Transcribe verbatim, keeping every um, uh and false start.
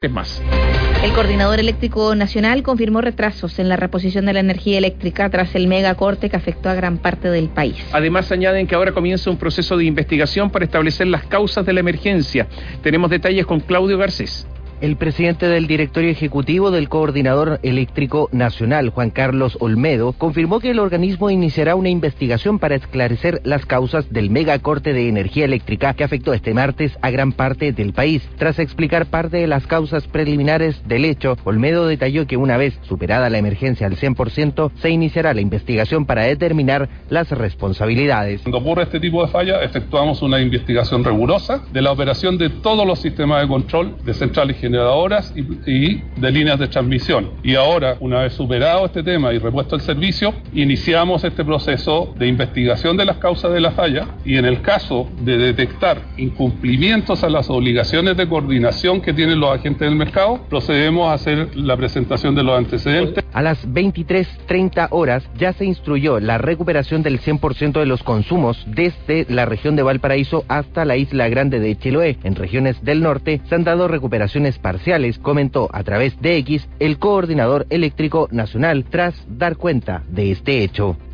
más. El Coordinador Eléctrico Nacional confirmó retrasos en la reposición de la energía eléctrica tras el megacorte que afectó a gran parte del país. Además, añaden que ahora comienza un proceso de investigación para establecer las causas de la emergencia. Tenemos detalles con Claudio Garcés. El presidente del directorio ejecutivo del Coordinador Eléctrico Nacional, Juan Carlos Olmedo, confirmó que el organismo iniciará una investigación para esclarecer las causas del megacorte de energía eléctrica que afectó este martes a gran parte del país. Tras explicar parte de las causas preliminares del hecho, Olmedo detalló que una vez superada la emergencia al cien por ciento, se iniciará la investigación para determinar las responsabilidades. Cuando ocurre este tipo de falla, efectuamos una investigación rigurosa de la operación de todos los sistemas de control de centrales generadoras y, y de líneas de transmisión. Y ahora, una vez superado este tema y repuesto el servicio, iniciamos este proceso de investigación de las causas de la falla y en el caso de detectar incumplimientos a las obligaciones de coordinación que tienen los agentes del mercado, procedemos a hacer la presentación de los antecedentes. A las veintitrés treinta horas ya se instruyó la recuperación del cien por ciento de los consumos desde la región de Valparaíso hasta la isla grande de Chiloé. En regiones del norte se han dado recuperaciones parciales, comentó a través de X el Coordinador Eléctrico Nacional tras dar cuenta de este hecho.